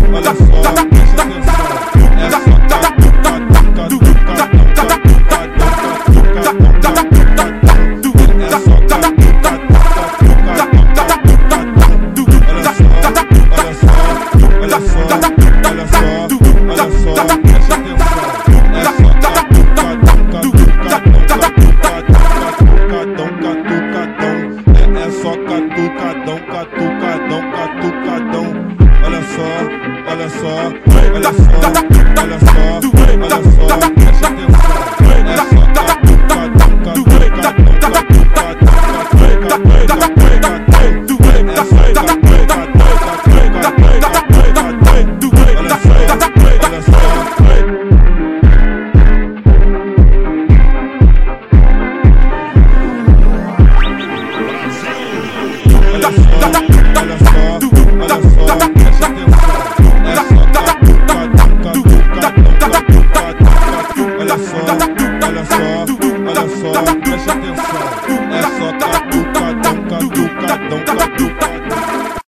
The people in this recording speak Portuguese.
olha só, presta atenção. É só catucadão, catucadão, catucadão. Olha só, olha só, olha só, olha só, olha só, presta atenção. É só catucadão, catucadão, catucadão, presta atenção, é só catucadão, catucadão, catucadão.